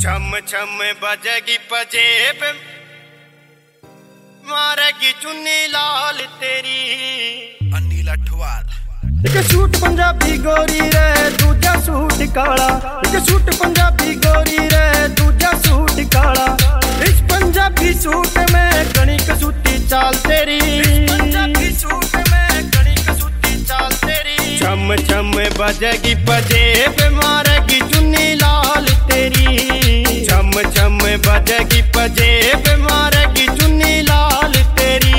छम छम बजेगी पजेब, मारेगी चुन्नी लाल तेरी। अनिल अठवाल। एक सूट पंजाबी गोरी रे, दूजा सूट काला। एक सूट पंजाबी गोरी रे, दूजा सूट काला। इस पंजाबी सूट में घनी कसूती चाल तेरी। पंजाबी सूट में घनी कसूती चाल तेरी। छम छम बजेगी पजेब, मारेगी चुन्नी लाल तेरी। छम छम बजेगी पजेब, मारेगी चुन्नी लाल तेरी।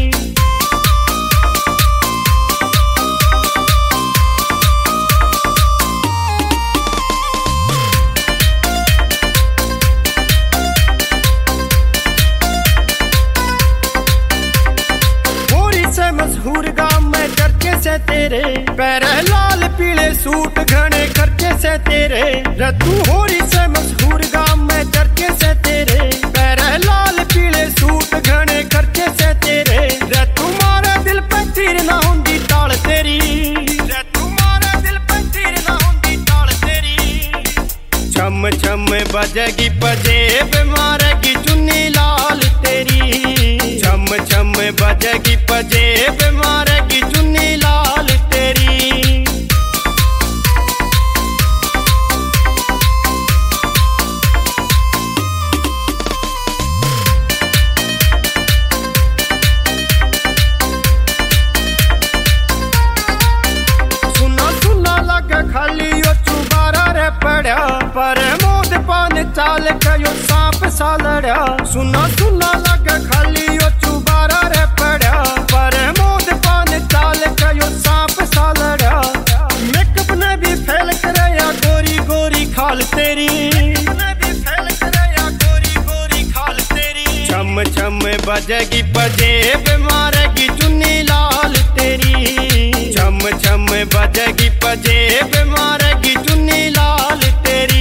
मशहूर गांव में चर्चे से तेरे, पैर लाल पीले सूट घने खर्चे से तेरे। रतू होरी से मशहूर गांव में चर्चे से तेरे, पैर लाल पीले सूट घने खर्चे से तेरे। रतू मारे दिल पे तीर ना होंदी ताल तेरी। रतू मारे दिल पे तीर ना होंदी ताल तेरी। छम छम बजेगी पजेब, मारेगी चुन्नी लाल तेरी। छम छम बजेगी पजेब, मारेगी चुन्नी लाल तेरी। सुना सुना लगे खाली ओ चुबारा रे पड़ा, पर मोद पान चाल कयो सांप सा लड़ा। सुना सुना लगे खाली ओ चुबारा रे पड़ा, पर मोद पान चाल कयो सांप सा लड़ा। मेकअप ने भी फेल करे या गोरी गोरी खाल तेरी। ने भी फेल करे या गोरी गोरी खाल तेरी। छम छम बजेगी पजेब, मारेगी चुन्नी लाल तेरी। छम छम बजेगी पजेब, मारेगी चुन्नी लाल तेरी।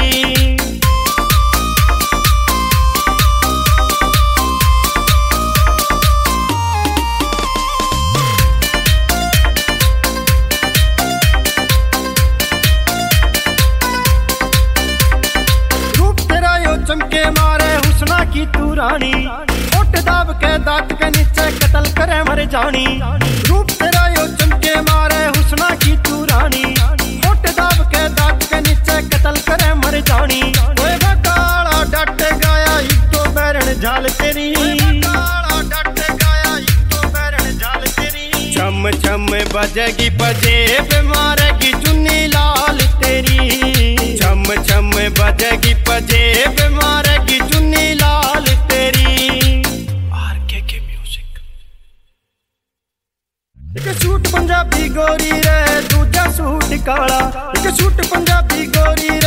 चमके मारे हुस्ना की तू रानी, होठ दाब के दांत के नीचे कत्ल करे मर जानी। रूप तेरा यो चमके मारे हुस्ना की तू रानी, होठ दाब के दांत के नीचे कत्ल करे मर जानी। ओए काला डट गाया एक तो बैरन झाल तेरी। काला डट गाया एक तो बैरन झाल तेरी। छम छम बजेगी पजेब, मारेगी चुन्नी लाल तेरी। छम छम बजेगी पजेब, मारेगी चुन्नी लाल तेरी। RK music. एक सूट पंजाबी गोरी रे, दूजा सूट काला। एक सूट पंजाबी गोरी